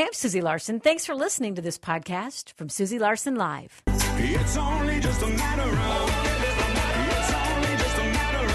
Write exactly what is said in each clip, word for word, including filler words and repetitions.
Hi, I'm Susie Larson. Thanks for listening to this podcast from Susie Larson Live. It's only just a matter of, it's only just a matter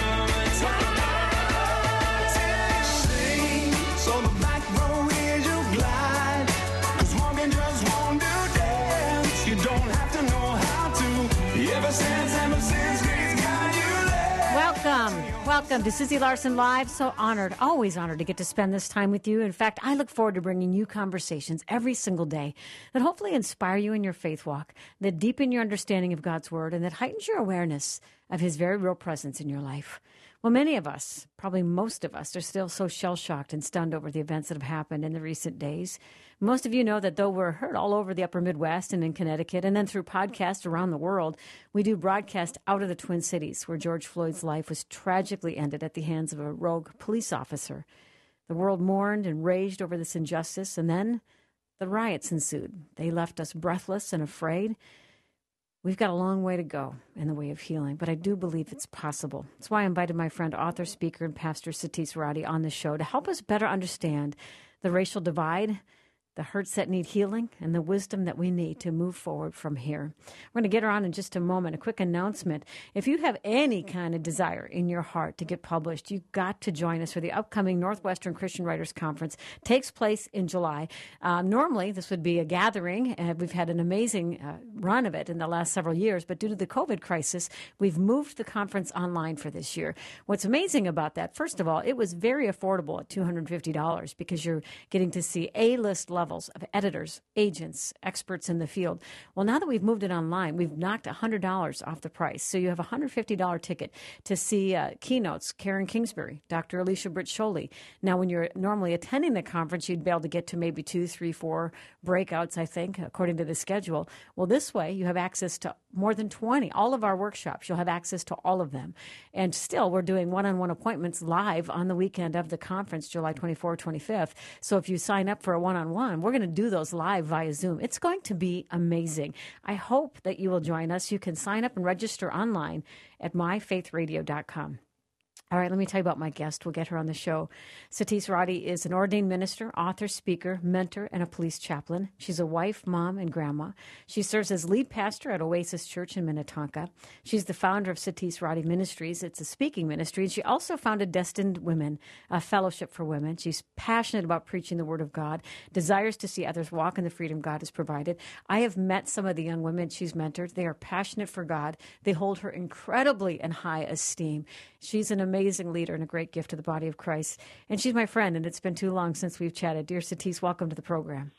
of, sing, so the back row is your glide, 'cause walking just won't do dance, you don't have to know how to, ever since, ever since we've got you there. Welcome. Welcome to Susie Larson Live. So honored, always honored to get to spend this time with you. In fact, I look forward to bringing you conversations every single day that hopefully inspire you in your faith walk, that deepen your understanding of God's Word, and that heightens your awareness of His very real presence in your life. Well, many of us, probably most of us, are still so shell-shocked and stunned over the events that have happened in the recent days. Most of you know that though we're heard all over the upper Midwest and in Connecticut, and then through podcasts around the world, we do broadcast out of the Twin Cities, where George Floyd's life was tragically ended at the hands of a rogue police officer. The world mourned and raged over this injustice, and then the riots ensued. They left us breathless and afraid. We've got a long way to go in the way of healing, but I do believe it's possible. That's why I invited my friend, author, speaker, and pastor Satish Reddy on the show to help us better understand the racial divide, the hurts that need healing, and the wisdom that we need to move forward from here. We're going to get her on in just a moment. A quick announcement. If you have any kind of desire in your heart to get published, you've got to join us for the upcoming Northwestern Christian Writers Conference. It takes place in July. Uh, normally, this would be a gathering. Uh, we've had an amazing uh, run of it in the last several years, but due to the COVID crisis, we've moved the conference online for this year. What's amazing about that, first of all, it was very affordable at two hundred fifty dollars because you're getting to see A-list levels of editors, agents, experts in the field. Well, now that we've moved it online, we've knocked one hundred dollars off the price. So you have a one hundred fifty dollars ticket to see uh, keynotes, Karen Kingsbury, Doctor Alicia Britt Scholey. Now, when you're normally attending the conference, you'd be able to get to maybe two, three, four breakouts, I think, according to the schedule. Well, this way, you have access to more than twenty. All of our workshops, you'll have access to all of them. And still, we're doing one-on-one appointments live on the weekend of the conference, July twenty-fourth, twenty-fifth. So if you sign up for a one-on-one, we're going to do those live via Zoom. It's going to be amazing. I hope that you will join us. You can sign up and register online at my faith radio dot com. All right, let me tell you about my guest. We'll get her on the show. Satish Reddy is an ordained minister, author, speaker, mentor, and a police chaplain. She's a wife, mom, and grandma. She serves as lead pastor at Oasis Church in Minnetonka. She's the founder of Satish Reddy Ministries. It's a speaking ministry. And she also founded Destined Women, a fellowship for women. She's passionate about preaching the Word of God, desires to see others walk in the freedom God has provided. I have met some of the young women she's mentored. They are passionate for God. They hold her incredibly in high esteem. She's an amazing amazing leader and a great gift to the body of Christ. And she's my friend, and it's been too long since we've chatted. Dear Satish, welcome to the program.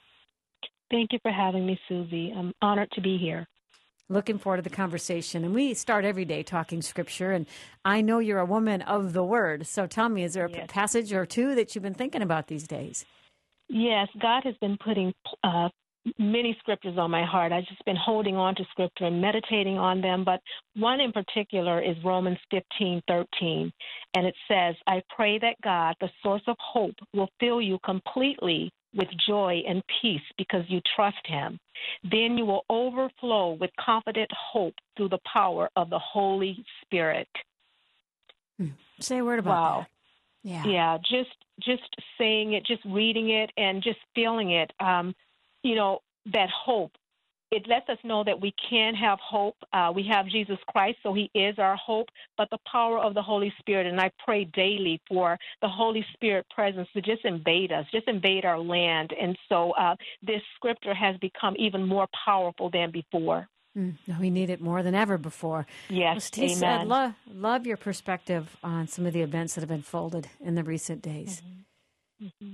Thank you for having me, Susie. I'm honored to be here. Looking forward to the conversation. And we start every day talking Scripture, and I know you're a woman of the Word. So tell me, is there a yes. passage or two that you've been thinking about these days? Yes, God has been putting uh, many scriptures on my heart. I've just been holding on to Scripture and meditating on them, but one in particular is Romans fifteen thirteen, and it says, I pray that God, the source of hope, will fill you completely with joy and peace because you trust Him. Then you will overflow with confident hope through the power of the Holy Spirit. Hmm. Say a word about wow. that. Yeah, yeah, just just saying it, just reading it, and just feeling it. Um, you know, that hope. It lets us know that we can have hope. Uh, we have Jesus Christ, so He is our hope, but the power of the Holy Spirit, and I pray daily for the Holy Spirit presence to just invade us, just invade our land. And so uh, this scripture has become even more powerful than before. Mm, we need it more than ever before. Yes, well, amen. Said, love, love your perspective on some of the events that have unfolded in the recent days. Mm-hmm. Mm-hmm.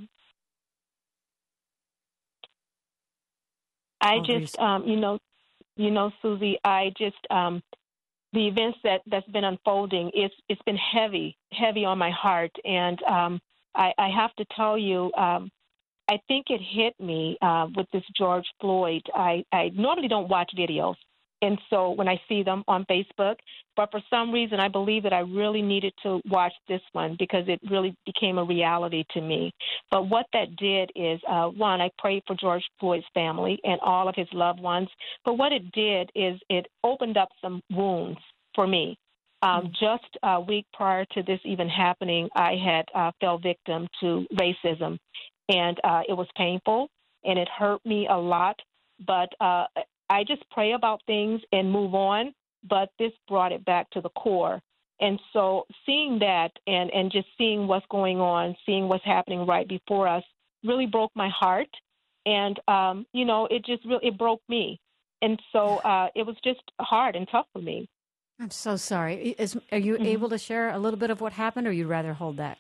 I just, um, you know, you know, Susie, I just, um, the events that, that's been unfolding, it's, it's been heavy, heavy on my heart. And um, I, I have to tell you, um, I think it hit me uh, with this George Floyd. I, I normally don't watch videos. And so when I see them on Facebook, but for some reason I believe that I really needed to watch this one because it really became a reality to me. But what that did is, uh, one, I prayed for George Floyd's family and all of his loved ones. But what it did is it opened up some wounds for me. Um, just a week prior to this even happening, I had uh, fell victim to racism, and uh, it was painful. and it hurt me a lot. But uh, I just pray about things and move on. But this brought it back to the core. And so seeing that and, and just seeing what's going on, seeing what's happening right before us really broke my heart. And, um, you know, it just really, it broke me. And so uh, it was just hard and tough for me. I'm so sorry. Is, are you Mm-hmm. able to share a little bit of what happened, or you'd rather hold that?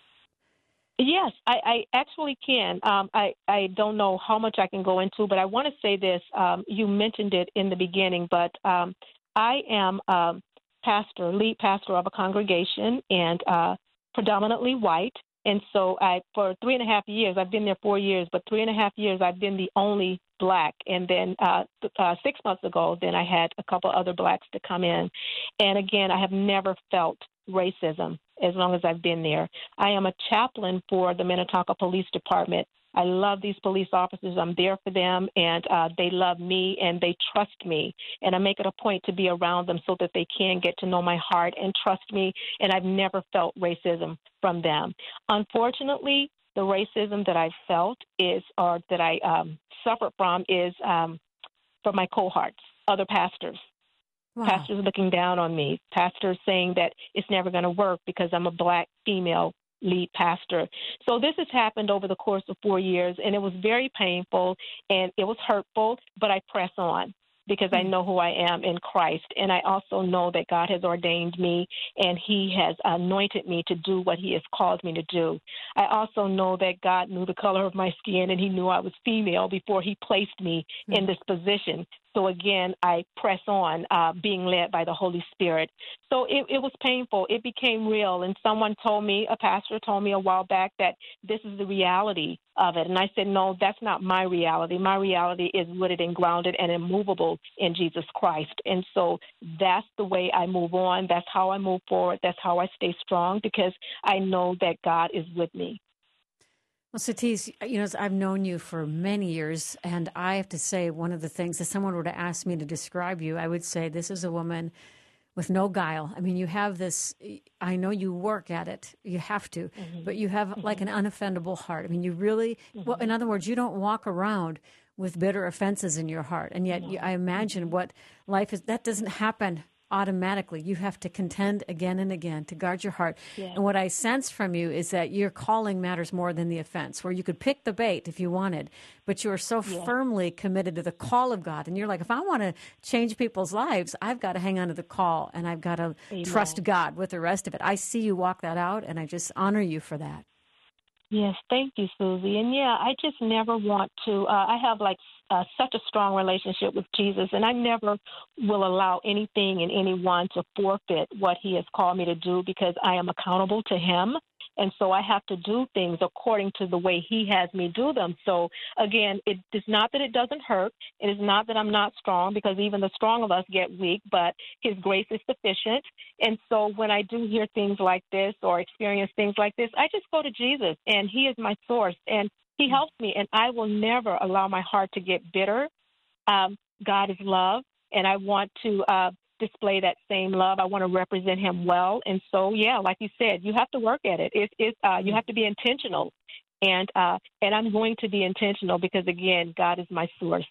Yes, I, I actually can. Um, I, I don't know how much I can go into, but I want to say this. Um, you mentioned it in the beginning, but um, I am um, pastor, lead pastor of a congregation, and uh, predominantly white. And so I, for three and a half years, I've been there four years, but three and a half years I've been the only black. And then uh, uh, six months ago, then I had a couple other blacks to come in. And again, I have never felt racism as long as I've been there. I am a chaplain for the Minnetonka Police Department. I love these police officers. I'm there for them, and uh, they love me, and they trust me. And I make it a point to be around them so that they can get to know my heart and trust me, and I've never felt racism from them. Unfortunately, the racism that I felt is, or that I um, suffered from is um, from my cohorts, other pastors. Wow. Pastors looking down on me, pastors saying that it's never going to work because I'm a black female lead pastor. So this has happened over the course of four years, and it was very painful, and it was hurtful, but I press on because I know who I am in Christ, and I also know that God has ordained me, and he has anointed me to do what he has called me to do. I also know that God knew the color of my skin, and he knew I was female before he placed me mm-hmm. in this position. So again, I press on, uh, being led by the Holy Spirit. So it, it was painful. It became real. And someone told me, a pastor told me a while back, that this is the reality of it. And I said, no, that's not my reality. My reality is rooted and grounded and immovable in Jesus Christ. And so that's the way I move on. That's how I move forward. That's how I stay strong, because I know that God is with me. Well, Satis, you know, I've known you for many years, and I have to say, one of the things, if someone were to ask me to describe you, I would say this is a woman with no guile. I mean, you have this, I know you work at it, you have to, mm-hmm. but you have mm-hmm. like an unoffendable heart. I mean, you really, mm-hmm. well, in other words, you don't walk around with bitter offenses in your heart. And yet, mm-hmm. you, I imagine mm-hmm. what life is, that doesn't happen automatically. You have to contend again and again to guard your heart. Yeah. And what I sense from you is that your calling matters more than the offense, where you could pick the bait if you wanted, but you are so yeah. firmly committed to the call of God. And you're like, if I want to change people's lives, I've got to hang on to the call, and I've got to Amen. Trust God with the rest of it. I see you walk that out, and I just honor you for that. Yes, thank you, Susie. And yeah, I just never want to, uh, I have like uh, such a strong relationship with Jesus, and I never will allow anything and anyone to forfeit what he has called me to do, because I am accountable to him. And so I have to do things according to the way he has me do them. So, again, it is not that it doesn't hurt. It is not that I'm not strong, because even the strong of us get weak, but his grace is sufficient. And so when I do hear things like this or experience things like this, I just go to Jesus, and he is my source, and he helps me. And I will never allow my heart to get bitter. Um, God is love, and I want to uh, display that same love. I want to represent him well. And so, yeah, like you said, you have to work at it. It's, it's, uh, you have to be intentional. And, uh, and I'm going to be intentional because, again, God is my source.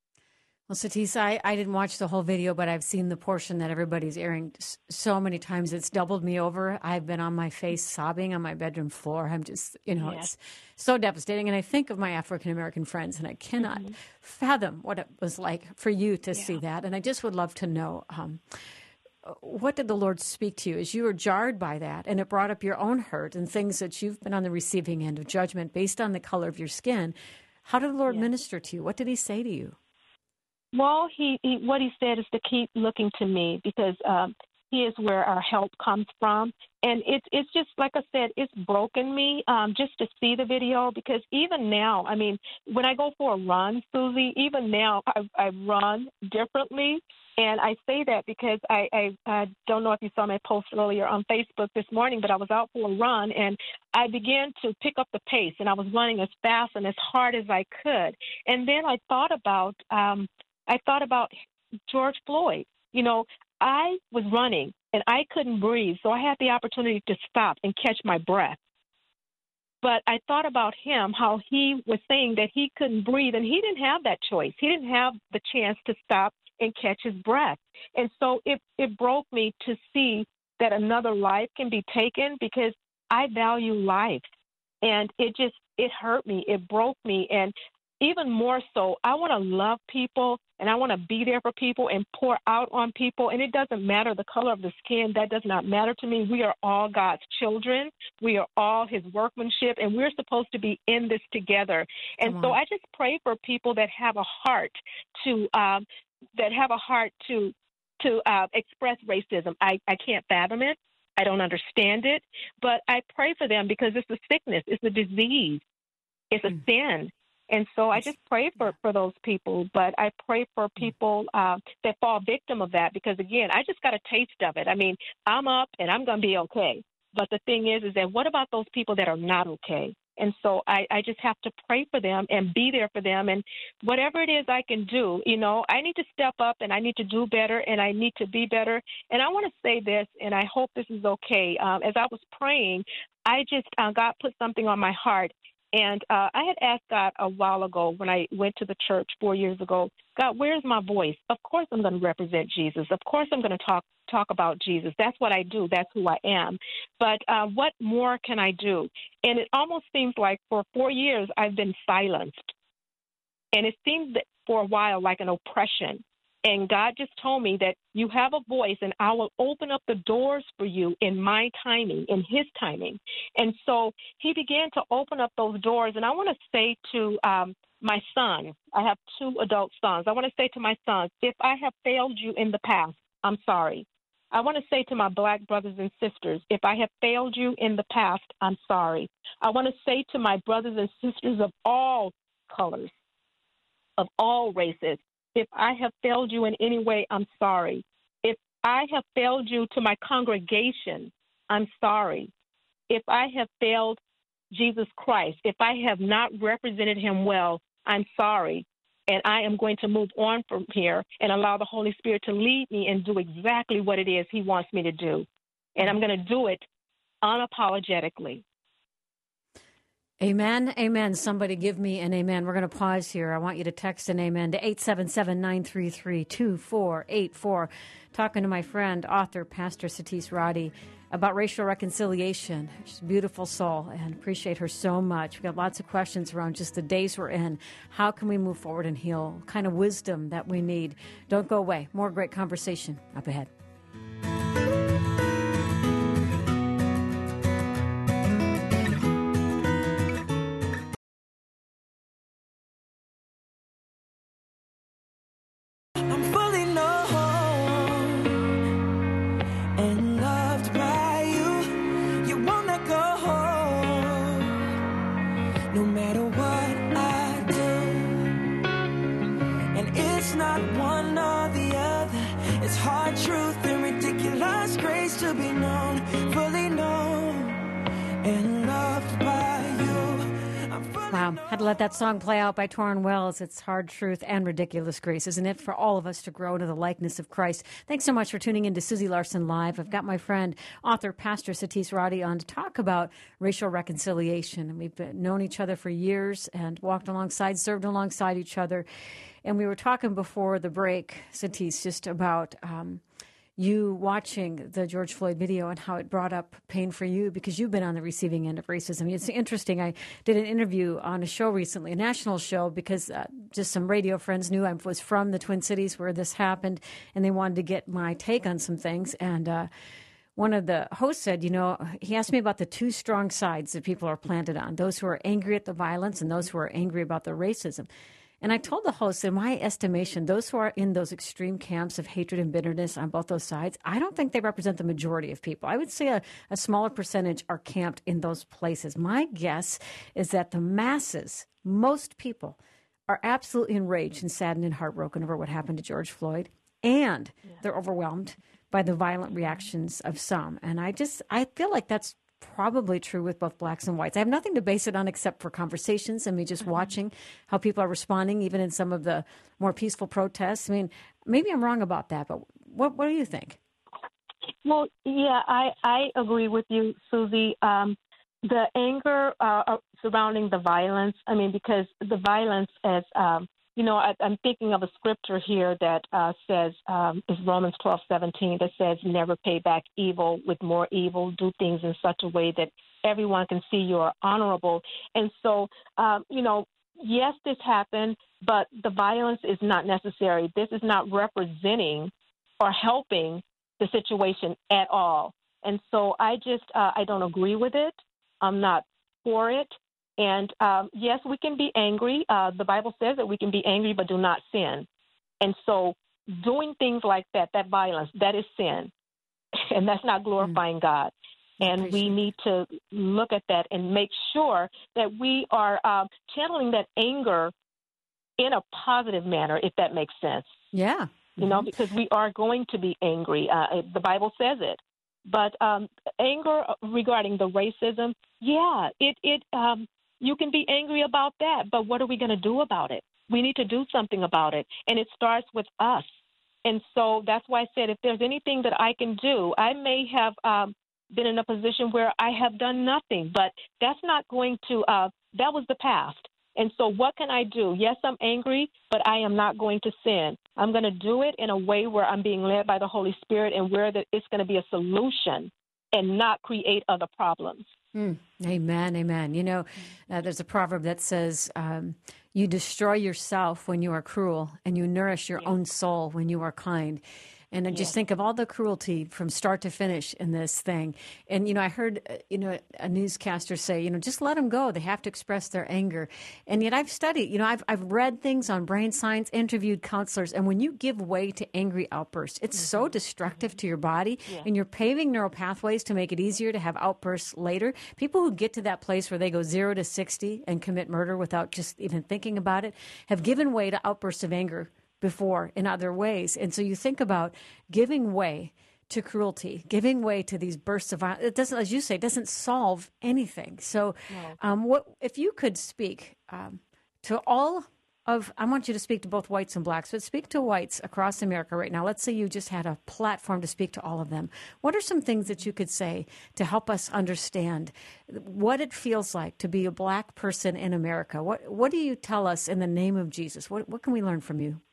Well, Satis, I, I didn't watch the whole video, but I've seen the portion that everybody's airing so many times. It's doubled me over. I've been on my face sobbing on my bedroom floor. I'm just, you know, yes. It's so devastating. And I think of my African-American friends, and I cannot mm-hmm. fathom what it was like for you to yeah. see that. And I just would love to know, um, what did the Lord speak to you as you were jarred by that? And it brought up your own hurt and things that you've been on the receiving end of judgment based on the color of your skin. How did the Lord yeah. minister to you? What did he say to you? Well, he, he what he said is to keep looking to me, because um, he is where our help comes from. And it's it's just, like I said, it's broken me um, just to see the video, because even now, I mean, when I go for a run, Susie, even now I, I run differently. And I say that because I, I, I don't know if you saw my post earlier on Facebook this morning, but I was out for a run, and I began to pick up the pace, and I was running as fast and as hard as I could. And then I thought about um, I thought about George Floyd. You know, I was running, and I couldn't breathe, so I had the opportunity to stop and catch my breath. But I thought about him, how he was saying that he couldn't breathe, and he didn't have that choice. He didn't have the chance to stop and catch his breath. And so it, it broke me to see that another life can be taken, because I value life. And it just, it hurt me. It broke me. And even more so, I want to love people, and I want to be there for people and pour out on people. And it doesn't matter the color of the skin. That does not matter to me. We are all God's children. We are all his workmanship, and we're supposed to be in this together. And so I just pray for people that have a heart to, um, that have a heart to, to uh, express racism. I, I can't fathom it. I don't understand it. But I pray for them, because it's a sickness. It's a disease. It's a mm. sin. And so I just pray for, for those people, but I pray for people uh, that fall victim of that, because, again, I just got a taste of it. I mean, I'm up and I'm going to be okay. But the thing is, is that what about those people that are not okay? And so I, I just have to pray for them and be there for them. And whatever it is I can do, you know, I need to step up and I need to do better and I need to be better. And I want to say this, and I hope this is okay. Um, as I was praying, I just, uh, God put something on my heart. And uh, I had asked God a while ago when I went to the church four years ago, God, where's my voice? Of course I'm going to represent Jesus. Of course I'm going to talk talk about Jesus. That's what I do. That's who I am. But uh, what more can I do? And it almost seems like for four years I've been silenced. And it seemed that for a while like an oppression. And God just told me that you have a voice, and I will open up the doors for you in my timing, in his timing. And so he began to open up those doors. And I want to say to um, my son, I have two adult sons. I want to say to my sons, if I have failed you in the past, I'm sorry. I want to say to my black brothers and sisters, if I have failed you in the past, I'm sorry. I want to say to my brothers and sisters of all colors, of all races, if I have failed you in any way, I'm sorry. If I have failed you to my congregation, I'm sorry. If I have failed Jesus Christ, if I have not represented him well, I'm sorry. And I am going to move on from here and allow the Holy Spirit to lead me and do exactly what it is he wants me to do. And I'm going to do it unapologetically. Amen. Amen. Somebody give me an amen. We're going to pause here. I want you to text an amen to eight seven seven, nine three three, two four eight four. Talking to my friend, author, Pastor Satis Roddy about racial reconciliation. She's a beautiful soul and appreciate her so much. We've got lots of questions around just the days we're in. How can we move forward and heal? What kind of wisdom that we need. Don't go away. More great conversation up ahead. Had to let that song play out by Torrin Wells. It's hard truth and ridiculous grace, isn't it, for all of us to grow into the likeness of Christ. Thanks so much for tuning in to Susie Larson Live. I've got my friend, author, Pastor Satis Roddy on to talk about racial reconciliation. And we've been, known each other for years and walked alongside, served alongside each other. And we were talking before the break, Satis, just about um, you watching the George Floyd video and how it brought up pain for you because you've been on the receiving end of racism. It's interesting. I did an interview on a show recently, a national show, because uh, just some radio friends knew I was from the Twin Cities where this happened, and they wanted to get my take on some things. And uh, one of the hosts said, you know, he asked me about the two strong sides that people are planted on, those who are angry at the violence and those who are angry about the racism. And I told the host, in my estimation, those who are in those extreme camps of hatred and bitterness on both those sides, I don't think they represent the majority of people. I would say a, a smaller percentage are camped in those places. My guess is that the masses, most people, are absolutely enraged and saddened and heartbroken over what happened to George Floyd, and yeah. they're overwhelmed by the violent reactions of some. And I just, I feel like that's probably true with both blacks and whites. I have nothing to base it on except for conversations and me just mm-hmm. watching how people are responding, even in some of the more peaceful protests. I mean, maybe I'm wrong about that, but what what do you think? Well, yeah, I, I agree with you, Susie. Um, The anger uh, uh, surrounding the violence, I mean, because the violence as, um, you know, I, I'm thinking of a scripture here that uh, says, um, is Romans twelve seventeen, that says, never pay back evil with more evil, do things in such a way that everyone can see you are honorable. And so, um, you know, yes, this happened, but the violence is not necessary. This is not representing or helping the situation at all. And so I just, uh, I don't agree with it. I'm not for it. And um, yes, we can be angry. Uh, the Bible says that we can be angry, but do not sin. And so doing things like that, that violence, that is sin. And that's not glorifying mm. God. And we need to look at that and make sure that we are uh, channeling that anger in a positive manner, if that makes sense. Yeah. You know, because we are going to be angry. Uh, the Bible says it. But um, anger regarding the racism, yeah, it it um, you can be angry about that. But what are we going to do about it? We need to do something about it, and it starts with us. And so that's why I said if there's anything that I can do, I may have um, been in a position where I have done nothing, but that's not going to. Uh, that was the past. And so what can I do? Yes, I'm angry, but I am not going to sin. I'm going to do it in a way where I'm being led by the Holy Spirit and where the, it's going to be a solution and not create other problems. Mm, amen, amen. You know, uh, there's a proverb that says, um, you destroy yourself when you are cruel, and you nourish your yeah. own soul when you are kind. And I just yeah. think of all the cruelty from start to finish in this thing. And, you know, I heard, uh, you know, a newscaster say, you know, just let them go. They have to express their anger. And yet I've studied, you know, I've, I've read things on brain science, interviewed counselors. And when you give way to angry outbursts, it's mm-hmm. so destructive to your body. Yeah. And you're paving neural pathways to make it easier to have outbursts later. People who get to that place where they go zero to sixty and commit murder without just even thinking about it have given way to outbursts of anger before in other ways. And so you think about giving way to cruelty, giving way to these bursts of violence. It doesn't, as you say, it doesn't solve anything. So no. um, what if you could speak um, to all of, I want you to speak to both whites and blacks, but speak to whites across America right now. Let's say you just had a platform to speak to all of them. What are some things that you could say to help us understand what it feels like to be a black person in America? What What do you tell us in the name of Jesus? What What can we learn from you?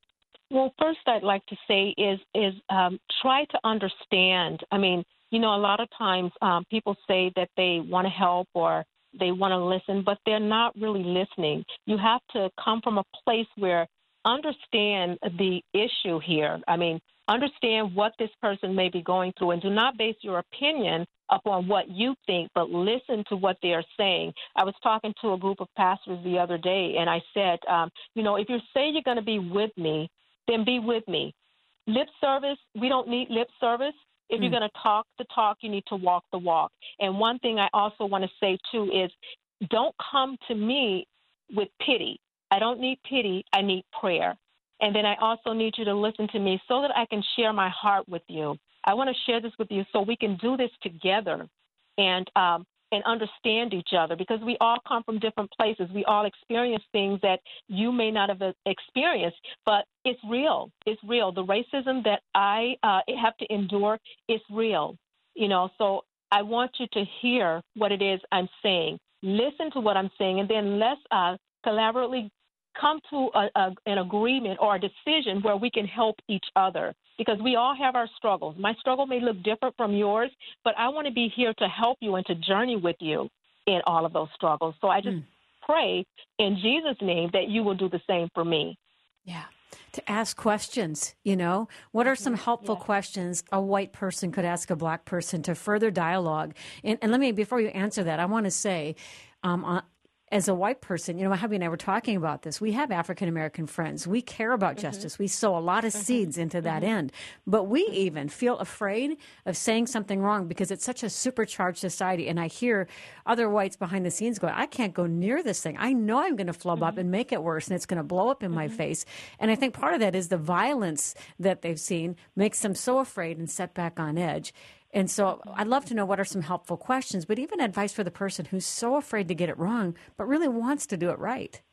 Well, first I'd like to say is is um, try to understand. I mean, you know, a lot of times um, people say that they want to help or they want to listen, but they're not really listening. You have to come from a place where understand the issue here. I mean, understand what this person may be going through, and do not base your opinion upon what you think, but listen to what they are saying. I was talking to a group of pastors the other day, and I said, um, you know, if you say you're going to be with me, then be with me. Lip service, we don't need lip service. If mm. you're going to talk the talk, you need to walk the walk. And one thing I also want to say, too, is don't come to me with pity. I don't need pity. I need prayer. And then I also need you to listen to me so that I can share my heart with you. I want to share this with you so we can do this together and um, and understand each other, because we all come from different places. We all experience things that you may not have experienced, but it's real. It's real. The racism that I uh, have to endure is real, you know, so I want you to hear what it is I'm saying. Listen to what I'm saying, and then let's uh, collaboratively come to a, a, an agreement or a decision where we can help each other, because we all have our struggles. My struggle may look different from yours, but I want to be here to help you and to journey with you in all of those struggles. So I just mm. pray in Jesus' name that you will do the same for me. Yeah. To ask questions, you know, what are some helpful yeah. questions a white person could ask a black person to further dialogue? And, and let me, before you answer that, I want to say, um, uh, as a white person, you know, my hubby and I were talking about this. We have African-American friends. We care about mm-hmm. justice. We sow a lot of mm-hmm. seeds into that mm-hmm. end. But we even feel afraid of saying something wrong because it's such a supercharged society. And I hear other whites behind the scenes going, I can't go near this thing. I know I'm going to flub mm-hmm. up and make it worse, and it's going to blow up in mm-hmm. my face. And I think part of that is the violence that they've seen makes them so afraid and set back on edge. And so I'd love to know what are some helpful questions, but even advice for the person who's so afraid to get it wrong, but really wants to do it right.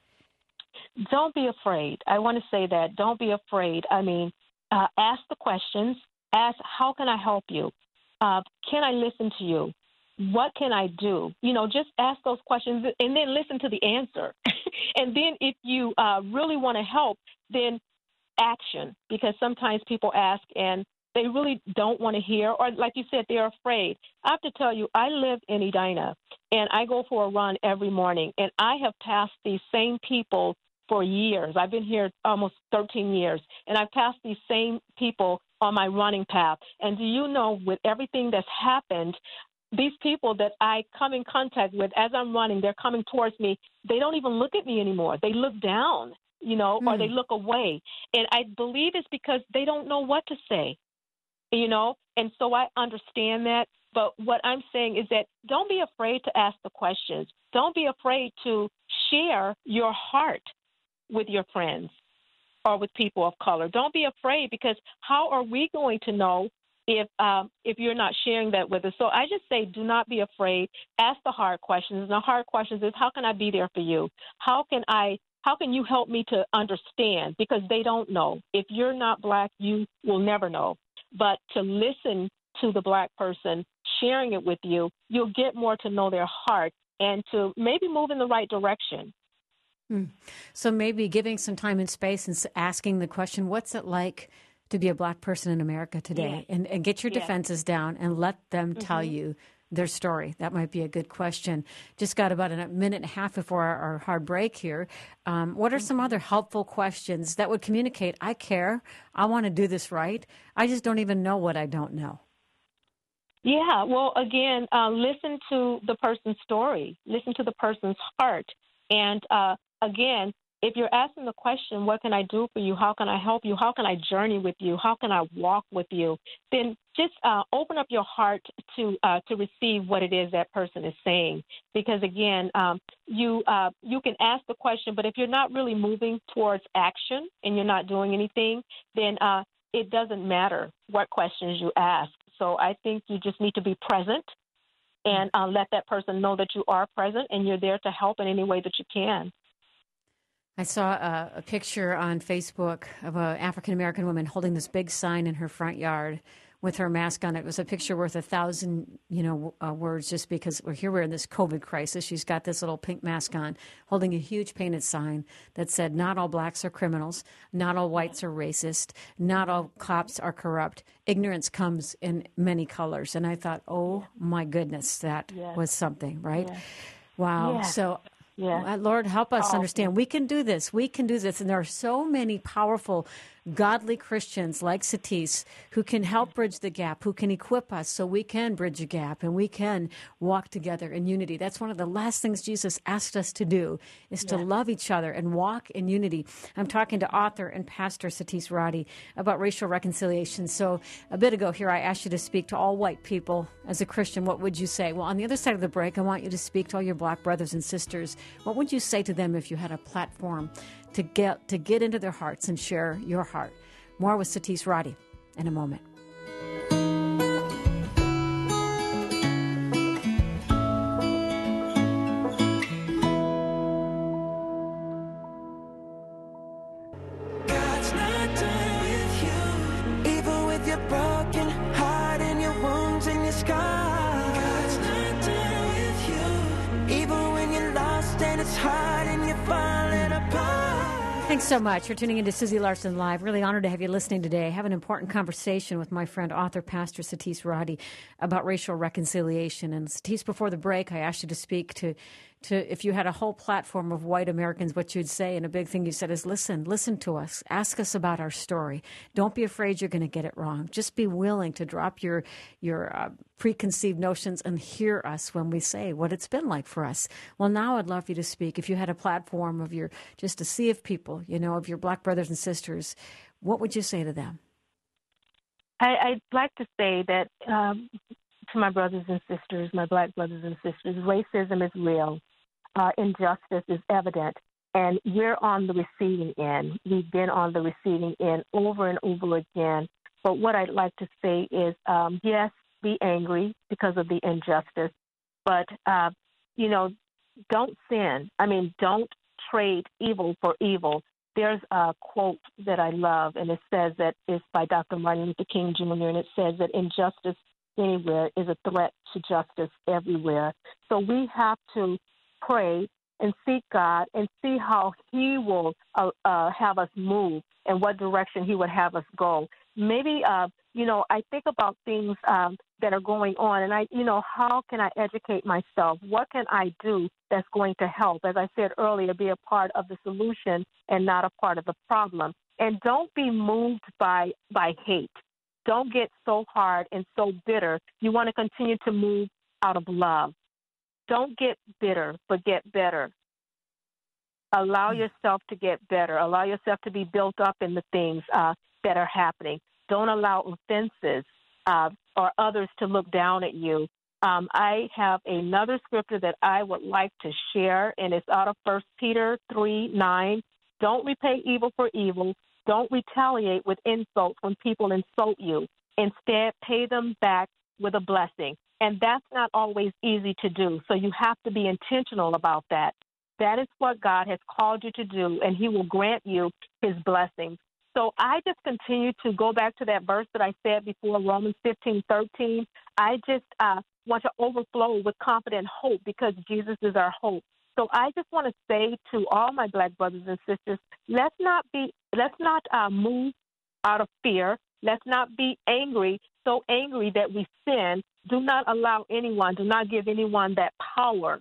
Don't be afraid. I want to say that. Don't be afraid. I mean, uh, ask the questions. Ask, how can I help you? Uh, can I listen to you? what can I do? You know, just ask those questions and then listen to the answer. And then if you uh, really want to help, then action, because sometimes people ask and they really don't want to hear, or like you said, they're afraid. I have to tell you, I live in Edina, and I go for a run every morning, and I have passed these same people for years. I've been here almost thirteen years, and I've passed these same people on my running path. And do you know, with everything that's happened, these people that I come in contact with as I'm running, they're coming towards me. They don't even look at me anymore. They look down, you know, mm. or they look away. And I believe it's because they don't know what to say, you know. And so I understand that. But what I'm saying is that don't be afraid to ask the questions. Don't be afraid to share your heart with your friends or with people of color. Don't be afraid, because how are we going to know if um, if you're not sharing that with us? So I just say, do not be afraid. Ask the hard questions. And the hard questions is, how can I be there for you? How can I? How can you help me to understand? Because they don't know. If you're not Black, you will never know. But to listen to the Black person sharing it with you, you'll get more to know their heart and to maybe move in the right direction. Hmm. So maybe giving some time and space and asking the question, what's it like to be a Black person in America today? Yeah. And, and get your defenses yeah. down and let them mm-hmm. tell you their story. That might be a good question. Just got about a minute and a half before our, our hard break here. Um, what are some other helpful questions that would communicate, I care, I want to do this right, I just don't even know what I don't know? Yeah, well, again, uh, listen to the person's story. Listen to the person's heart. And, uh, again, if you're asking the question, what can I do for you? How can I help you? How can I journey with you? How can I walk with you? Then just uh, open up your heart to uh, to receive what it is that person is saying. Because, again, um, you uh, you can ask the question, but if you're not really moving towards action and you're not doing anything, then uh, it doesn't matter what questions you ask. So I think you just need to be present and uh, let that person know that you are present and you're there to help in any way that you can. I saw a, a picture on Facebook of an African-American woman holding this big sign in her front yard with her mask on. It was a picture worth a thousand, you know, uh, words, just because we're here, we're in this COVID crisis. She's got this little pink mask on, holding a huge painted sign that said, not all Blacks are criminals, not all whites are racist, not all cops are corrupt. Ignorance comes in many colors. And I thought, oh, my goodness, that yes. was something, right? Yes. Wow. Yes. So... Yeah. Lord, help us oh, understand. We can do this. We can do this. And there are so many powerful, godly Christians like Satis who can help bridge the gap, who can equip us so we can bridge a gap and we can walk together in unity. That's one of the last things Jesus asked us to do, is to yeah. love each other and walk in unity. I'm talking to author and pastor Satis Roddy about racial reconciliation. So a bit ago here, I asked you to speak to all white people. As a Christian, what would you say? Well, on the other side of the break, I want you to speak to all your Black brothers and sisters. What would you say to them if you had a platform to get to get into their hearts and share your heart? More with Satis Roddy in a moment. God's not done with you, even with your broken heart and your wounds and your scars. God's not done with you, even when you're lost and it's hard and you're falling apart. Thanks so much for tuning in to Susie Larson Live. Really honored to have you listening today. I have an important conversation with my friend, author, pastor Satis Roddy about racial reconciliation. And Satis, before the break, I asked you to speak to, to if you had a whole platform of white Americans, what you'd say. And a big thing you said is, listen, listen to us. Ask us about our story. Don't be afraid you're going to get it wrong. Just be willing to drop your, your uh, preconceived notions and hear us when we say what it's been like for us. Well, now I'd love you to speak. If you had a platform of your, just to see if people, you know, of your Black brothers and sisters, what would you say to them? I, I'd like to say that um, to my brothers and sisters, my Black brothers and sisters, racism is real. Uh, injustice is evident. And we're on the receiving end. We've been on the receiving end over and over again. But what I'd like to say is, um, yes, be angry because of the injustice. But, uh, you know, don't sin. I mean, don't trade evil for evil. There's a quote that I love, and it says that it's by Doctor Martin Luther King Junior, and it says that injustice anywhere is a threat to justice everywhere. So we have to pray and seek God and see how He will uh, uh, have us move and what direction He would have us go. Maybe, uh, you know, I think about things um, that are going on, and I, you know, how can I educate myself? What can I do that's going to help? As I said earlier, be a part of the solution and not a part of the problem. And don't be moved by by hate. Don't get so hard and so bitter. You want to continue to move out of love. Don't get bitter, but get better. Allow yourself to get better. Allow yourself to be built up in the things uh, that are happening. Don't allow offenses uh, or others to look down at you. Um, I have another scripture that I would like to share, and it's out of First Peter three nine. Don't repay evil for evil. Don't retaliate with insults when people insult you. Instead, pay them back with a blessing. And that's not always easy to do, so you have to be intentional about that. That is what God has called you to do, and He will grant you His blessings. So I just continue to go back to that verse that I said before, Romans fifteen thirteen. I just uh, want to overflow with confident hope because Jesus is our hope. So I just want to say to all my Black brothers and sisters, let's not be, let's not uh, move out of fear. Let's not be angry, so angry that we sin. Do not allow anyone, do not give anyone that power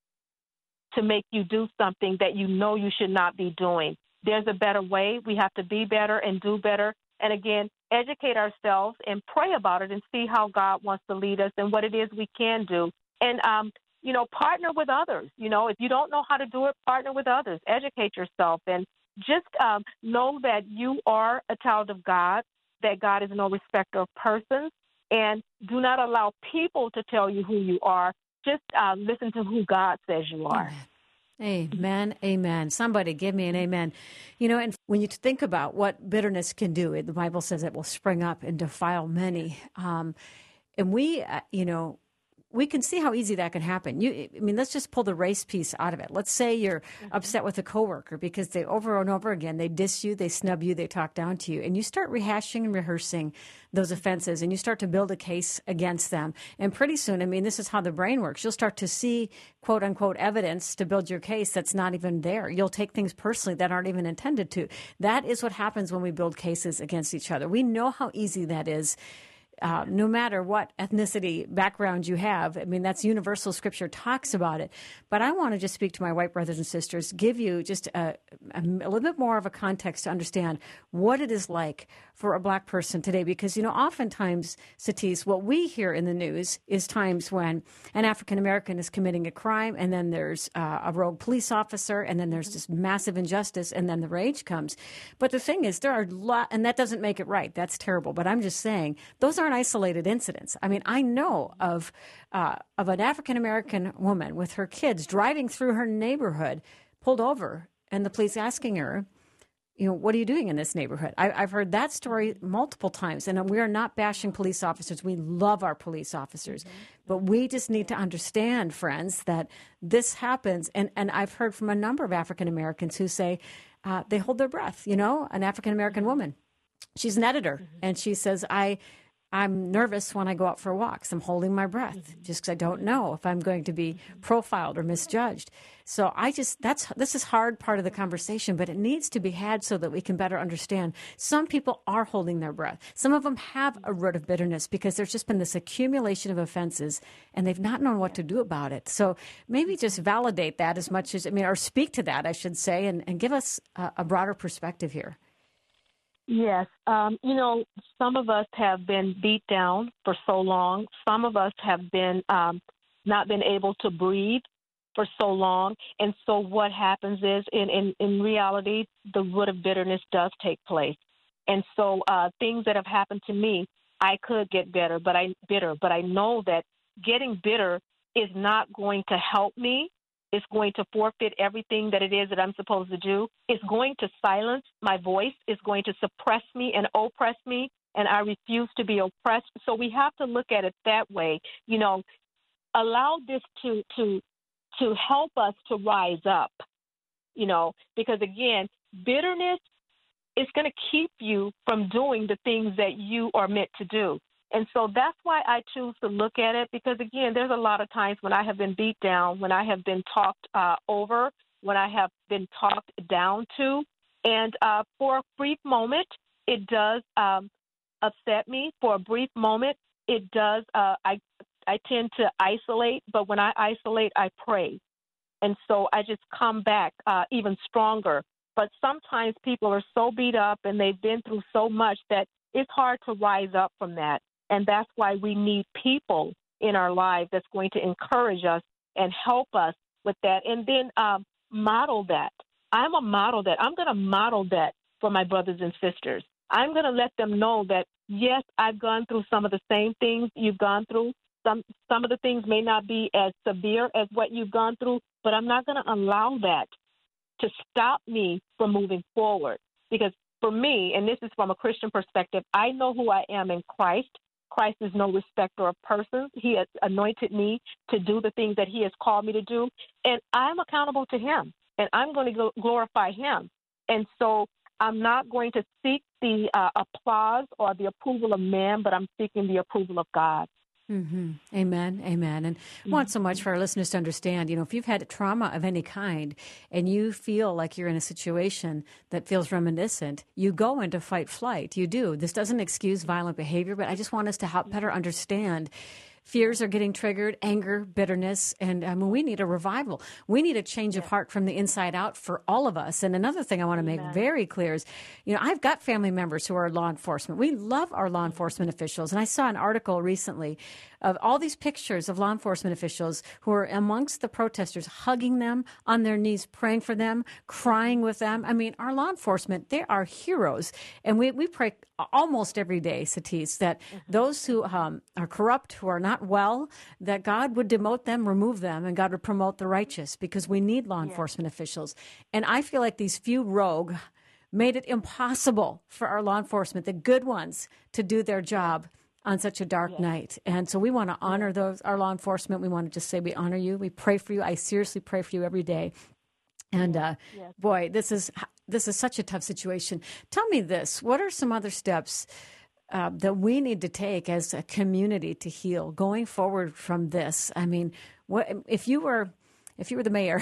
to make you do something that you know you should not be doing. There's a better way. We have to be better and do better. And again, educate ourselves and pray about it and see how God wants to lead us and what it is we can do. And, um, you know, partner with others. You know, if you don't know how to do it, partner with others. Educate yourself and just um, know that you are a child of God, that God is no respecter of persons, and do not allow people to tell you who you are. Just uh, listen to who God says you are. Amen. Amen. Amen. Somebody give me an amen. You know, and when you think about what bitterness can do, the Bible says it will spring up and defile many. Um, and we, uh, you know, we can see how easy that can happen. You, I mean, let's just pull the race piece out of it. Let's say you're mm-hmm. upset with a coworker because they over and over again, they diss you, they snub you, they talk down to you, and you start rehashing and rehearsing those offenses, and you start to build a case against them. And pretty soon, I mean, this is how the brain works. You'll start to see, quote unquote, evidence to build your case that's not even there. You'll take things personally that aren't even intended to. That is what happens when we build cases against each other. We know how easy that is. Uh, no matter what ethnicity background you have. I mean, that's universal. Scripture talks about it. But I want to just speak to my white brothers and sisters, give you just a, a, a little bit more of a context to understand what it is like for a Black person today. Because, you know, oftentimes, Satis, what we hear in the news is times when an African-American is committing a crime, and then there's uh, a rogue police officer, and then there's this massive injustice, and then the rage comes. But the thing is, there are a lot, and that doesn't make it right. That's terrible. But I'm just saying, those aren't isolated incidents. I mean, I know of uh, of an African-American woman with her kids driving through her neighborhood, pulled over, and the police asking her, you know, what are you doing in this neighborhood? I, I've heard that story multiple times, and we are not bashing police officers. We love our police officers. Mm-hmm. But we just need to understand, friends, that this happens. And, and I've heard from a number of African-Americans who say uh, they hold their breath, you know, an African-American woman. She's an editor, mm-hmm. and she says, I... I'm nervous when I go out for walks. I'm holding my breath mm-hmm. just because I don't know if I'm going to be mm-hmm. profiled or misjudged. So I just, that's, this is hard part of the conversation, but it needs to be had so that we can better understand. Some people are holding their breath. Some of them have a root of bitterness because there's just been this accumulation of offenses and they've not known what to do about it. So maybe just validate that as much as, I mean, or speak to that, I should say, and, and give us a, a broader perspective here. Yes. Um, you know, some of us have been beat down for so long. Some of us have been um, not been able to breathe for so long. And so what happens is, in, in, in reality, the root of bitterness does take place. And so uh, things that have happened to me, I could get better, but I bitter. But I know that getting bitter is not going to help me. It's going to forfeit everything that it is that I'm supposed to do. It's going to silence my voice. It's going to suppress me and oppress me, and I refuse to be oppressed. So we have to look at it that way. You know, allow this to to to help us to rise up, you know, because, again, bitterness is going to keep you from doing the things that you are meant to do. And so that's why I choose to look at it because, again, there's a lot of times when I have been beat down, when I have been talked uh, over, when I have been talked down to. And uh, for a brief moment, it does um, upset me. For a brief moment, it does. Uh, I, I tend to isolate, but when I isolate, I pray. And so I just come back uh, even stronger. But sometimes people are so beat up and they've been through so much that it's hard to rise up from that. And that's why we need people in our lives that's going to encourage us and help us with that. And then um, model that. I'm a model that. I'm going to model that for my brothers and sisters. I'm going to let them know that, yes, I've gone through some of the same things you've gone through. Some some of the things may not be as severe as what you've gone through, but I'm not going to allow that to stop me from moving forward. Because for me, and this is from a Christian perspective, I know who I am in Christ. Christ is no respecter of persons. He has anointed me to do the things that he has called me to do, and I'm accountable to him, and I'm going to glorify him. And so I'm not going to seek the uh, applause or the approval of man, but I'm seeking the approval of God. Mm-hmm. Amen. Amen. And I want so much for our listeners to understand, you know, if you've had trauma of any kind and you feel like you're in a situation that feels reminiscent, you go into fight flight. You do. This doesn't excuse violent behavior, but I just want us to help better understand fears are getting triggered, anger, bitterness, and I mean, we need a revival. We need a change of heart from the inside out for all of us. And another thing I want to make very clear is, you know, I've got family members who are law enforcement. We love our law enforcement officials. And I saw an article recently of all these pictures of law enforcement officials who are amongst the protesters, hugging them, on their knees, praying for them, crying with them. I mean, our law enforcement, they are heroes. And we, we pray almost every day, Satis, that mm-hmm. those who um, are corrupt, who are not well, that God would demote them, remove them, and God would promote the righteous, because we need law yeah. enforcement officials. And I feel like these few rogue made it impossible for our law enforcement, the good ones, to do their job on such a dark yes. night. And so we want to honor those, our law enforcement. We want to just say we honor you. We pray for you. I seriously pray for you every day. And uh, yes. boy, this is this is such a tough situation. Tell me this. What are some other steps uh, that we need to take as a community to heal going forward from this? I mean, what if you were... If you were the mayor,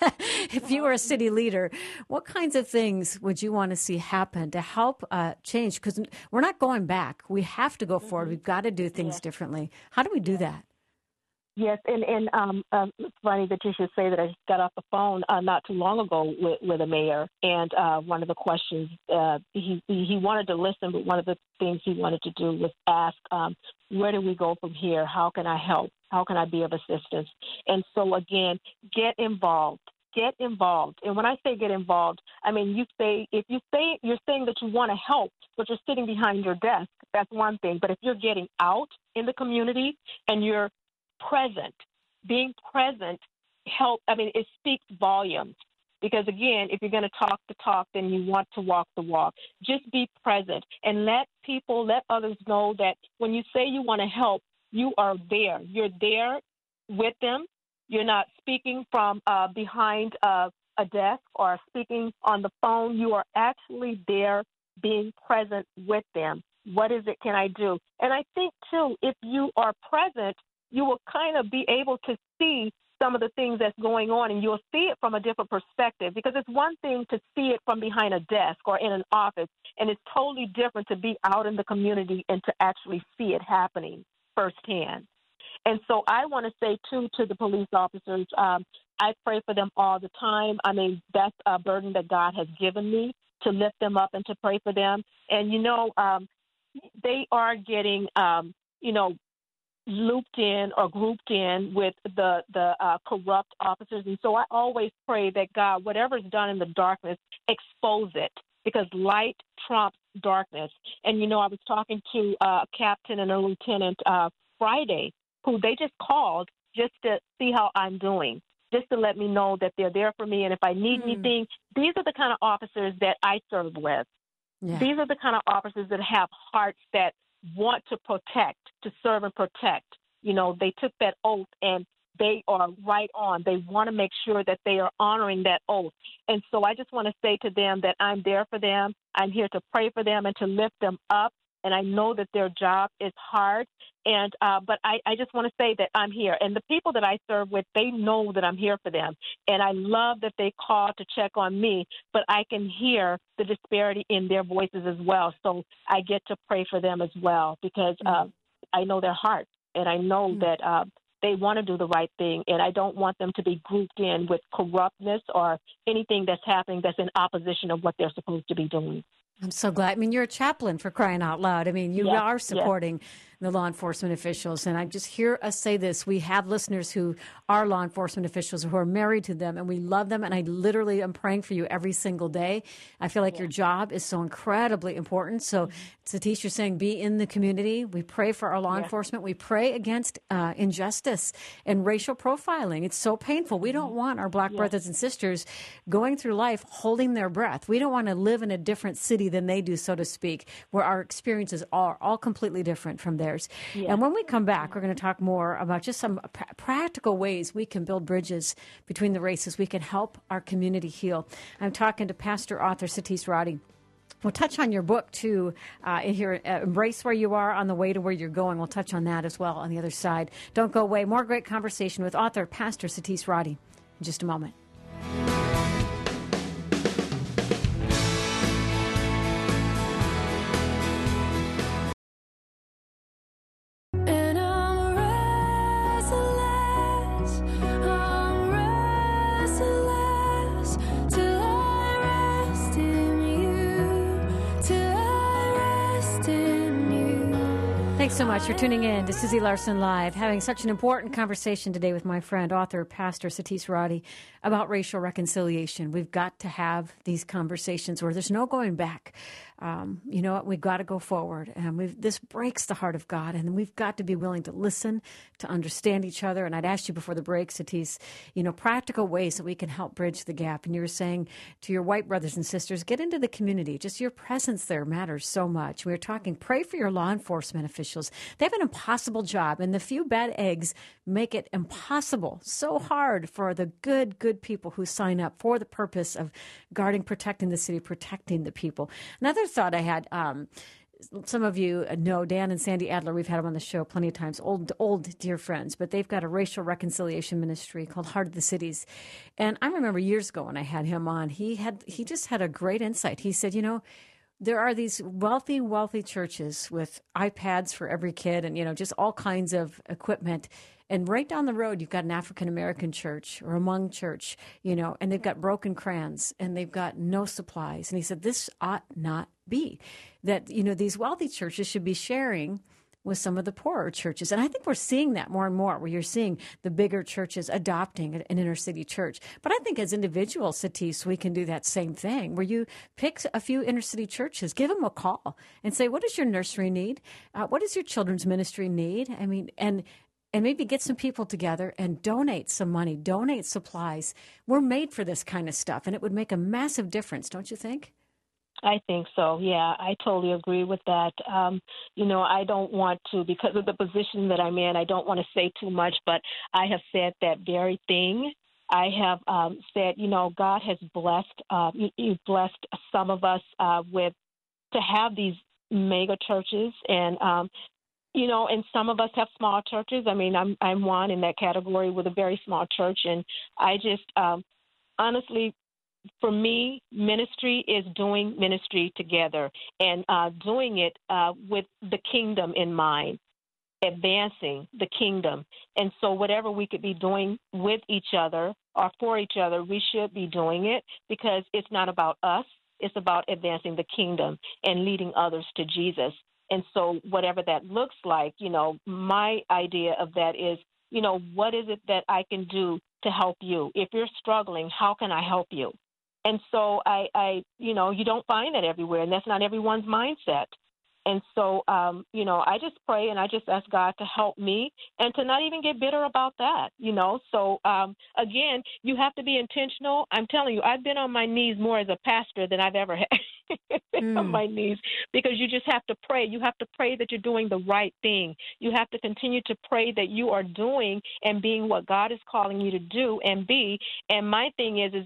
if you were a city leader, what kinds of things would you want to see happen to help uh, change? Because we're not going back. We have to go mm-hmm. forward. We've got to do things yes. differently. How do we do that? Yes, and, and um, uh, it's funny that you should say that. I just got off the phone uh, not too long ago with, with a mayor, and uh, one of the questions, uh, he, he wanted to listen, but one of the things he wanted to do was ask, um, where do we go from here? How can I help? How can I be of assistance? And so, again, get involved. Get involved. And when I say get involved, I mean, you say, if you say, you're saying that you want to help, but you're sitting behind your desk, that's one thing. But if you're getting out in the community and you're present, being present help, I mean, it speaks volumes. Because, again, if you're going to talk the talk, then you want to walk the walk. Just be present and let people, let others know that when you say you want to help, you are there. You're there with them. You're not speaking from uh, behind uh, a desk or speaking on the phone. You are actually there being present with them. What is it can I do? And I think, too, if you are present, you will kind of be able to see some of the things that's going on, and you'll see it from a different perspective, because it's one thing to see it from behind a desk or in an office, and it's totally different to be out in the community and to actually see it happening firsthand. And so I want to say, too, to the police officers, um, I pray for them all the time. I mean, that's a burden that God has given me, to lift them up and to pray for them. And, you know, um, they are getting, um, you know, looped in or grouped in with the, the uh, corrupt officers. And so I always pray that God, whatever's done in the darkness, expose it, because light trumps darkness. And, you know, I was talking to a captain and a lieutenant uh, Friday, who they just called just to see how I'm doing, just to let me know that they're there for me. And if I need mm. anything, these are the kind of officers that I serve with. Yeah. These are the kind of officers that have hearts that want to protect, to serve and protect. You know, they took that oath and they are right on. They want to make sure that they are honoring that oath. And so I just want to say to them that I'm there for them. I'm here to pray for them and to lift them up. and I know that their job is hard. And uh, but I, I just want to say that I'm here, and the people that I serve with, they know that I'm here for them, and I love that they call to check on me. But I can hear the disparity in their voices as well, so I get to pray for them as well because uh, I know their heart, and I know mm-hmm. that uh, they want to do the right thing, and I don't want them to be grouped in with corruptness or anything that's happening that's in opposition of what they're supposed to be doing. I'm so glad. I mean, you're a chaplain, for crying out loud. I mean, you yes, are supporting yes. the law enforcement officials. And I just hear us say this. We have listeners who are law enforcement officials who are married to them, and we love them. And I literally am praying for you every single day. I feel like yeah. your job is so incredibly important. So, mm-hmm. Satish, you're saying be in the community. We pray for our law yeah. enforcement. We pray against uh, injustice and racial profiling. It's so painful. We don't want our black yeah. brothers and sisters going through life holding their breath. We don't want to live in a different city than they do, so to speak, where our experiences are all completely different from theirs. Yeah. And when we come back, we're going to talk more about just some pr- practical ways we can build bridges between the races. We can help our community heal. I'm talking to pastor, author Satish Roddy. We'll touch on your book, too, uh, in here, uh, Embrace Where You Are on the Way to Where You're Going. We'll touch on that as well on the other side. Don't go away. More great conversation with author, pastor Satish Roddy in just a moment. Thanks so much for tuning in to Susie Larson Live, having such an important conversation today with my friend, author, pastor Satish Roddy, about racial reconciliation. We've got to have these conversations where there's no going back. Um, you know what? We've got to go forward. And we've, this breaks the heart of God. And we've got to be willing to listen, to understand each other. And I'd asked you before the break, Satish, you know, practical ways that we can help bridge the gap. And you were saying to your white brothers and sisters, get into the community. Just your presence there matters so much. We were talking, pray for your law enforcement officials. They have an impossible job. And the few bad eggs make it impossible, so hard for the good, good people who sign up for the purpose of guarding, protecting the city, protecting the people. Another thought I had, um, some of you know Dan and Sandy Adler. We've had them on the show plenty of times, old, old dear friends, but they've got a racial reconciliation ministry called Heart of the Cities. And I remember years ago when I had him on, he had, he just had a great insight. He said, you know, there are these wealthy, wealthy churches with iPads for every kid and, you know, just all kinds of equipment. And right down the road, you've got an African-American church or a Hmong church, you know, and they've got broken crayons and they've got no supplies. And he said, this ought not be. That, you know, these wealthy churches should be sharing with some of the poorer churches. And I think we're seeing that more and more, where you're seeing the bigger churches adopting an inner city church. But I think as individuals, Satish, we can do that same thing, where you pick a few inner city churches, give them a call and say, what does your nursery need? Uh, what does your children's ministry need? I mean, and and maybe get some people together and donate some money, donate supplies. We're made for this kind of stuff, and it would make a massive difference, don't you think? I think so. Yeah, I totally agree with that. Um, you know, I don't want to, because of the position that I'm in, I don't want to say too much, but I have said that very thing. I have um, said, you know, God has blessed, uh, you, you blessed some of us uh, with to have these mega churches, and um, you know, and some of us have small churches. I mean, I'm I'm one in that category with a very small church, and I just um, honestly. For me, ministry is doing ministry together and uh, doing it uh, with the kingdom in mind, advancing the kingdom. And so whatever we could be doing with each other or for each other, we should be doing it, because it's not about us. It's about advancing the kingdom and leading others to Jesus. And so whatever that looks like, you know, my idea of that is, you know, what is it that I can do to help you? If you're struggling, how can I help you? And so I, I, you know, you don't find that everywhere, and that's not everyone's mindset. And so, um, you know, I just pray and I just ask God to help me and to not even get bitter about that, you know. So, um, again, you have to be intentional. I'm telling you, I've been on my knees more as a pastor than I've ever had mm. on my knees, because you just have to pray. You have to pray that you're doing the right thing. You have to continue to pray that you are doing and being what God is calling you to do and be. And my thing is, is that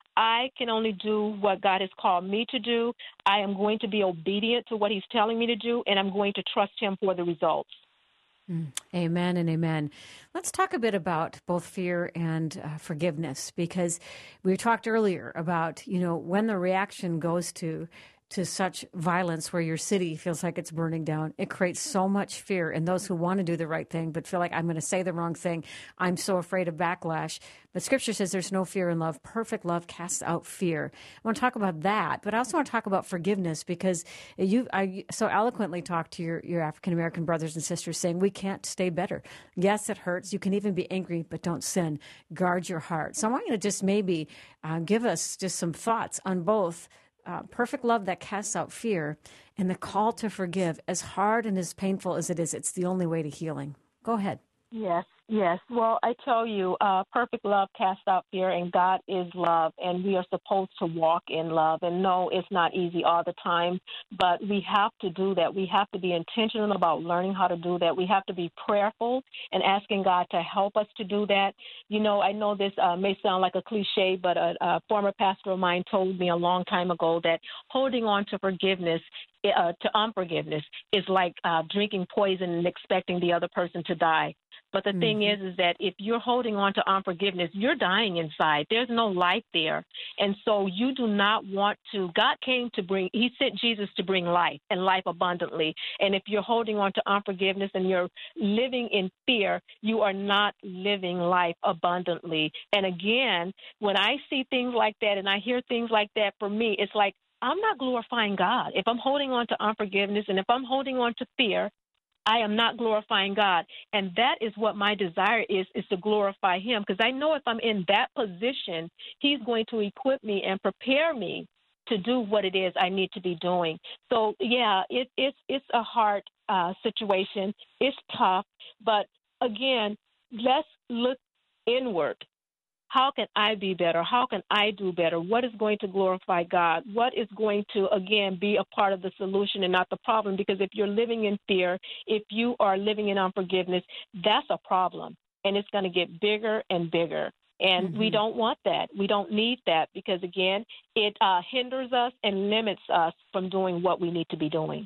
I can only do what God has called me to do. I am going to be obedient to what he's telling me to do, and I'm going to trust him for the results. Mm. Amen and amen. Let's talk a bit about both fear and uh, forgiveness, because we talked earlier about, you know, when the reaction goes to to such violence where your city feels like it's burning down, it creates so much fear in those who want to do the right thing but feel like, I'm going to say the wrong thing. I'm so afraid of backlash. But Scripture says there's no fear in love. Perfect love casts out fear. I want to talk about that, but I also want to talk about forgiveness, because you I so eloquently talked to your, your African-American brothers and sisters saying we can't stay better. Yes, it hurts. You can even be angry, but don't sin. Guard your heart. So I want you to just maybe uh, give us just some thoughts on both Uh, perfect love that casts out fear and the call to forgive. As hard and as painful as it is, it's the only way to healing. Go ahead. Yes, yes. Well, I tell you, uh, perfect love casts out fear, and God is love, and we are supposed to walk in love. And no, it's not easy all the time, but we have to do that. We have to be intentional about learning how to do that. We have to be prayerful and asking God to help us to do that. You know, I know this uh, may sound like a cliche, but a, a former pastor of mine told me a long time ago that holding on to forgiveness Uh, to unforgiveness is like uh, drinking poison and expecting the other person to die. But the mm-hmm. thing is, is that if you're holding on to unforgiveness, you're dying inside. There's no life there. And so you do not want to, God came to bring, he sent Jesus to bring life and life abundantly. And if you're holding on to unforgiveness and you're living in fear, you are not living life abundantly. And again, when I see things like that and I hear things like that, for me, it's like, I'm not glorifying God. If I'm holding on to unforgiveness and if I'm holding on to fear, I am not glorifying God. And that is what my desire is, is to glorify him. Because I know if I'm in that position, he's going to equip me and prepare me to do what it is I need to be doing. So, yeah, it, it's, it's a hard uh, situation. It's tough. But, again, let's look inward. How can I be better? How can I do better? What is going to glorify God? What is going to, again, be a part of the solution and not the problem? Because if you're living in fear, if you are living in unforgiveness, that's a problem. And it's going to get bigger and bigger. And mm-hmm. we don't want that. We don't need that because, again, it uh, hinders us and limits us from doing what we need to be doing.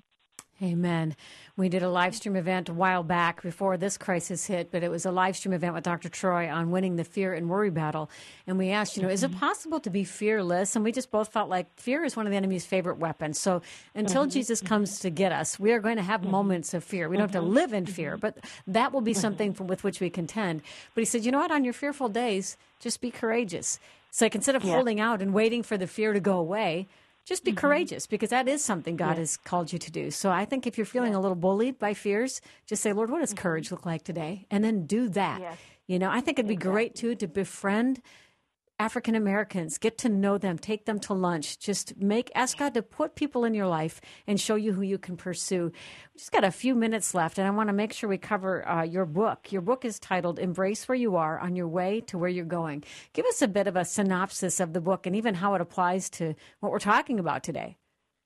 Amen. We did a live stream event a while back before this crisis hit, but it was a live stream event with Doctor Troy on winning the fear and worry battle. And we asked, you know, mm-hmm. is it possible to be fearless? And we just both felt like fear is one of the enemy's favorite weapons. So until mm-hmm. Jesus comes to get us, we are going to have mm-hmm. moments of fear. We don't mm-hmm. have to live in fear, but that will be something from, with which we contend. But he said, you know what, on your fearful days, just be courageous. So like, instead of yeah. holding out and waiting for the fear to go away, just be mm-hmm. courageous, because that is something God yes. has called you to do. So I think if you're feeling yes. a little bullied by fears, just say, Lord, what does mm-hmm. courage look like today? And then do that. Yes. You know, I think it'd be exactly. great, too, to befriend African Americans, get to know them, take them to lunch, just make, ask God to put people in your life and show you who you can pursue. We just got a few minutes left, and I want to make sure we cover uh, your book. Your book is titled Embrace Where You Are, On Your Way to Where You're Going. Give us a bit of a synopsis of the book and even how it applies to what we're talking about today.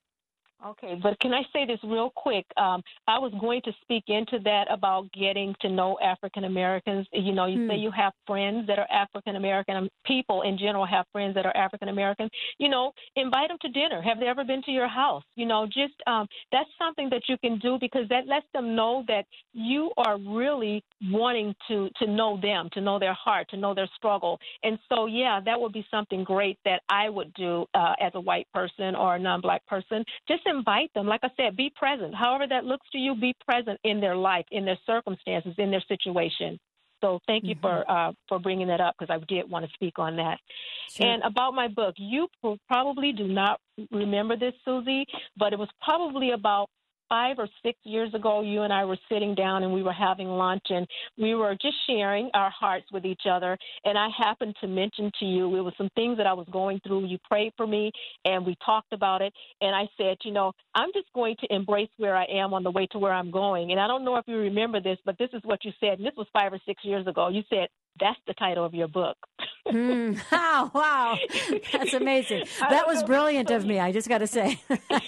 Okay, but can I say this real quick? Um, I was going to speak into that about getting to know African Americans. You know, you hmm. say you have friends that are African American. People in general have friends that are African American. You know, invite them to dinner. Have they ever been to your house? You know, just um, that's something that you can do, because that lets them know that you are really wanting to to know them, to know their heart, to know their struggle. And so, yeah, that would be something great that I would do uh, as a white person or a non-black person. Just invite them. Like I said, be present. However that looks to you, be present in their life, in their circumstances, in their situation. So thank you mm-hmm. for uh, for bringing that up, because I did want to speak on that. Sure. And about my book, you probably do not remember this, Susie, but it was probably about five or six years ago, you and I were sitting down and we were having lunch, and we were just sharing our hearts with each other. And I happened to mention to you, it was some things that I was going through. You prayed for me and we talked about it. And I said, you know, I'm just going to embrace where I am on the way to where I'm going. And I don't know if you remember this, but this is what you said. And this was five or six years ago. You said, that's the title of your book. mm, wow, wow. That's amazing. That was brilliant of me, I just got to say.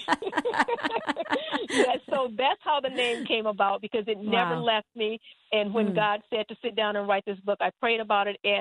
Yeah, so that's how the name came about, because it never wow. left me. And when mm. God said to sit down and write this book, I prayed about it. And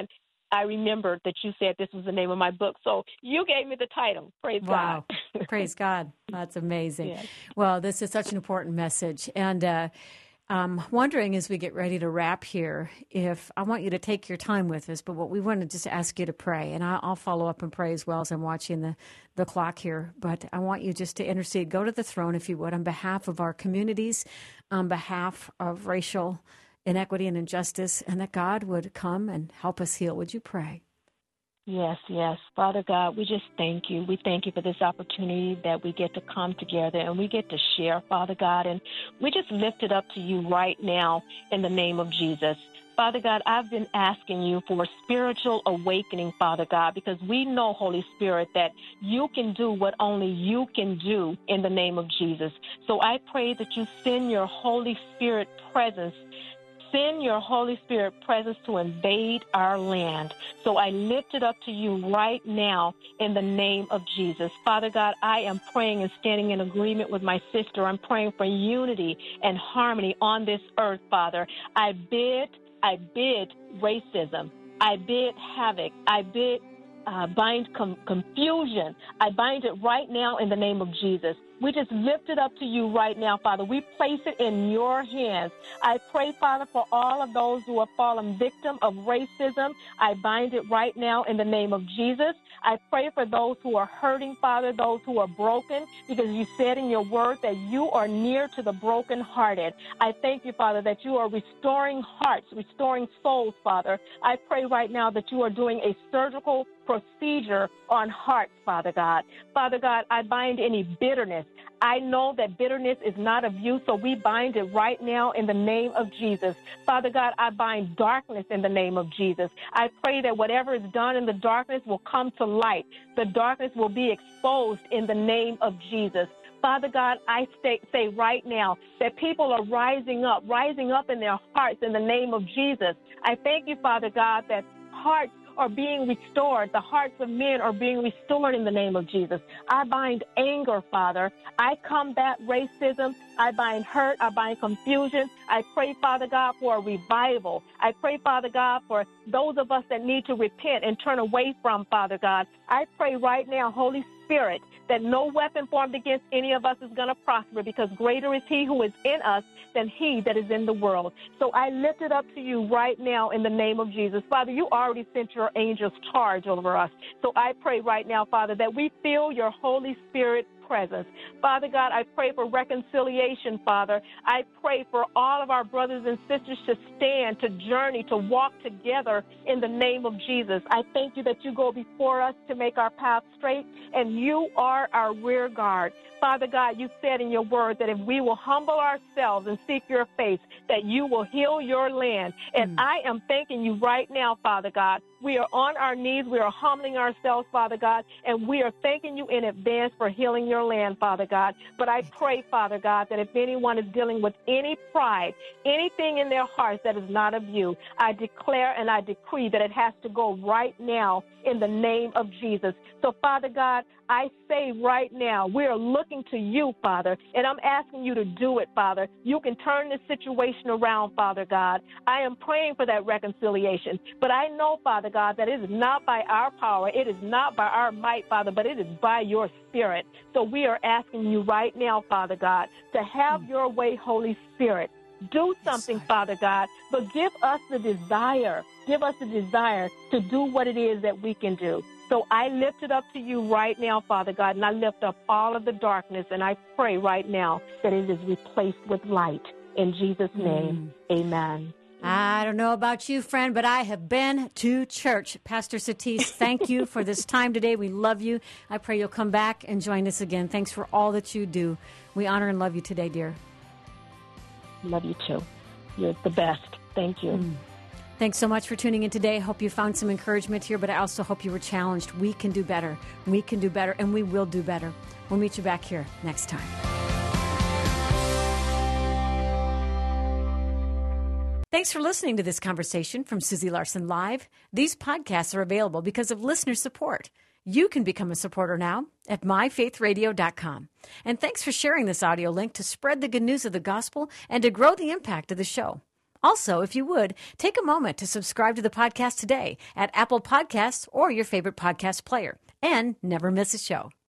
I remembered that you said this was the name of my book. So you gave me the title. Praise wow. God. Praise God. That's amazing. Yes. Well, this is such an important message. And uh, I'm wondering as we get ready to wrap here, if I want you to take your time with us, but what we want to just ask you to pray. And I'll follow up and pray as well as I'm watching the, the clock here. But I want you just to intercede. Go to the throne, if you would, on behalf of our communities, on behalf of racial inequity and injustice, and that God would come and help us heal. Would you pray? Yes, yes. Father God, we just thank you. We thank you for this opportunity that we get to come together and we get to share, Father God. And we just lift it up to you right now in the name of Jesus. Father God, I've been asking you for spiritual awakening, Father God, because we know, Holy Spirit, that you can do what only you can do in the name of Jesus. So I pray that you send your Holy Spirit presence Send your Holy Spirit presence to invade our land. So I lift it up to you right now in the name of Jesus. Father God, I am praying and standing in agreement with my sister. I'm praying for unity and harmony on this earth, Father. I bid, I bid racism. I bid havoc. I bid uh, bind com- confusion. I bind it right now in the name of Jesus. We just lift it up to you right now, Father. We place it in your hands. I pray, Father, for all of those who have fallen victim of racism. I bind it right now in the name of Jesus. I pray for those who are hurting, Father, those who are broken, because you said in your word that you are near to the brokenhearted. I thank you, Father, that you are restoring hearts, restoring souls, Father. I pray right now that you are doing a surgical procedure on hearts, Father God. Father God, I bind any bitterness. I know that bitterness is not of you, so we bind it right now in the name of Jesus. Father God, I bind darkness in the name of Jesus. I pray that whatever is done in the darkness will come to light. The darkness will be exposed in the name of Jesus. Father God, I say, say right now that people are rising up, rising up in their hearts in the name of Jesus. I thank you, Father God, that hearts are being restored. The hearts of men are being restored in the name of Jesus. I bind anger, Father. I combat racism. I bind hurt. I bind confusion. I pray, Father God, for a revival. I pray, Father God, for those of us that need to repent and turn away from, Father God. I pray right now, Holy Spirit, that no weapon formed against any of us is going to prosper, because greater is he who is in us than he that is in the world. So I lift it up to you right now in the name of Jesus. Father, you already sent your angels charge over us. So I pray right now, Father, that we feel your Holy Spirit presence. Father God, I pray for reconciliation, Father. I pray for all of our brothers and sisters to stand, to journey, to walk together in the name of Jesus. I thank you that you go before us to make our path straight, and you are our rear guard. Father God, you said in your word that if we will humble ourselves and seek your face, that you will heal your land. And mm. I am thanking you right now, Father God. We are on our knees. We are humbling ourselves, Father God, and we are thanking you in advance for healing your land, Father God. But I pray, Father God, that if anyone is dealing with any pride, anything in their hearts that is not of you, I declare and I decree that it has to go right now in the name of Jesus. So, Father God, I say right now, we are looking to you, Father, and I'm asking you to do it, Father. You can turn this situation around, Father God. I am praying for that reconciliation, but I know, Father God, that it is not by our power, it is not by our might, Father, but it is by your Spirit. So we are asking you right now, Father God, to have your way, Holy Spirit. Do something, yes, Father God, but give us the desire, give us the desire to do what it is that we can do. So I lift it up to you right now, Father God, and I lift up all of the darkness, and I pray right now that it is replaced with light. In Jesus' name, mm. amen. I don't know about you, friend, but I have been to church. Pastor Satis, thank you for this time today. We love you. I pray you'll come back and join us again. Thanks for all that you do. We honor and love you today, dear. Love you too. You're the best. Thank you. Mm. Thanks so much for tuning in today. Hope you found some encouragement here, but I also hope you were challenged. We can do better. We can do better, and we will do better. We'll meet you back here next time. Thanks for listening to this conversation from Susie Larson Live. These podcasts are available because of listener support. You can become a supporter now at my faith radio dot com. And thanks for sharing this audio link to spread the good news of the gospel and to grow the impact of the show. Also, if you would, take a moment to subscribe to the podcast today at Apple Podcasts or your favorite podcast player, and never miss a show.